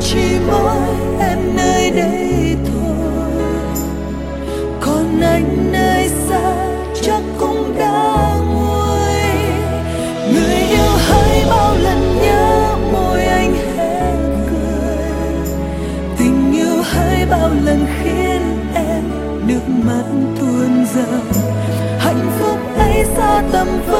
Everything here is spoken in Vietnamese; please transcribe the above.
chỉ mỗi em nơi đây thôi, còn anh nơi xa chắc cũng đã nguôi. Người yêu hỡi bao lần nhớ môi anh hé cười, tình yêu hỡi bao lần khiến em nước mắt tuôn rơi. Hạnh phúc ấy xa tầm